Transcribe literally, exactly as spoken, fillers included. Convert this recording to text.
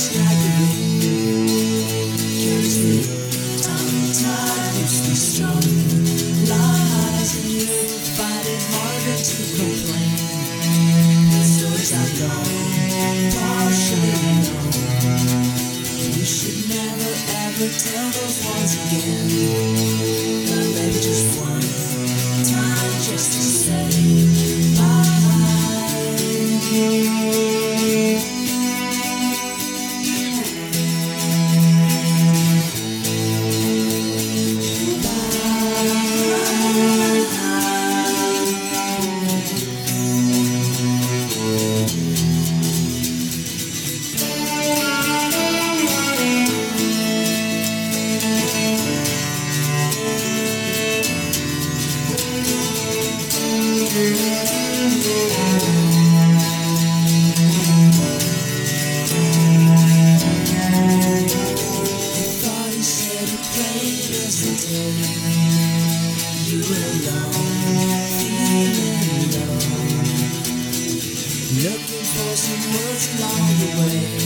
just like the wind carries me. Tongue tied, loosely strung, lies in you, fighting harder to complain. The stories I've known, partially known. You should never ever tell those ones again. But maybe just one time, just to say bye. You were alone, feeling low, looking for some words along the way.